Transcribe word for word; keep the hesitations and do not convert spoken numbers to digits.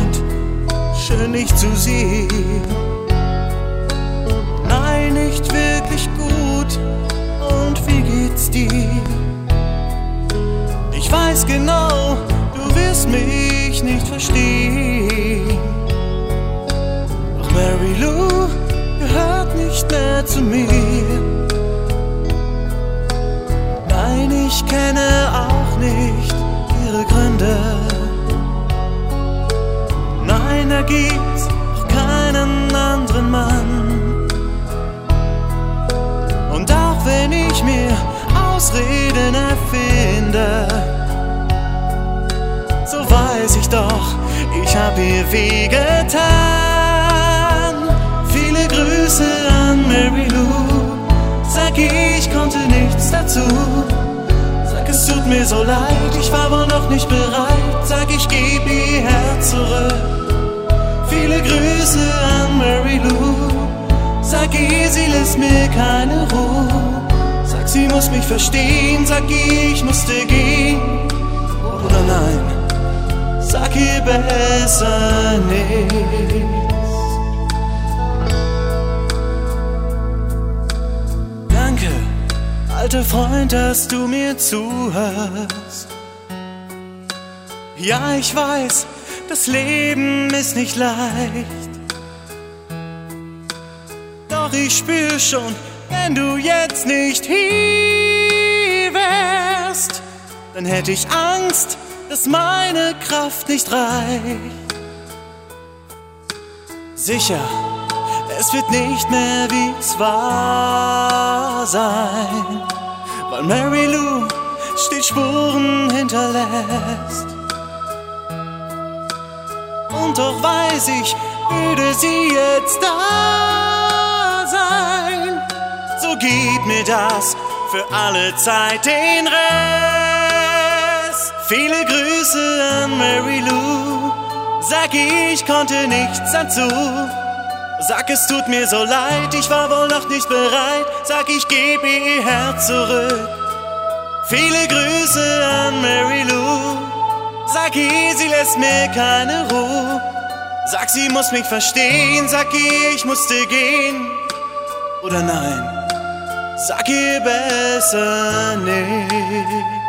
Freund, schön dich zu sehen. Nein, nicht wirklich gut. Und wie geht's dir? Ich weiß genau, du wirst mich nicht verstehen. Doch Mary Lou gehört nicht mehr zu mir. Nein, ich kenne auch nicht ihre Gründe. Nein, da gibt's auch keinen anderen Mann. Und auch wenn ich mir Ausreden erfinde, so weiß ich doch, ich hab ihr wehgetan. Viele Grüße an Mary Lou. Sag, ich konnte nichts dazu. Sag, es tut mir so leid, ich war wohl noch nicht bereit. Sag, ich geb ihr Herz zurück. Viele Grüße an Mary Lou. Sag ihr, sie lässt mir keine Ruhe. Sag, sie muss mich verstehen. Sag ihr, ich musste gehen. Oder nein, sag ihr besser nichts. Danke, alter Freund, dass du mir zuhörst. Ja, ich weiß, das Leben ist nicht leicht. Doch ich spür schon, wenn du jetzt nicht hier wärst, dann hätte ich Angst, dass meine Kraft nicht reicht. Sicher, es wird nicht mehr wie es war sein, weil Mary Lou stets Spuren hinterlässt. Und doch weiß ich, würde sie jetzt da sein, so gib mir das für alle Zeit den Rest. Viele Grüße an Mary Lou. Sag, ich konnte nichts dazu. Sag, es tut mir so leid, ich war wohl noch nicht bereit. Sag, ich gebe ihr Herz zurück. Viele Grüße an Mary Lou. Sag ihr, sie lässt mir keine Ruhe. Sag, sie muss mich verstehen. Sag ihr, ich musste gehen. Oder nein, sag ihr besser nicht.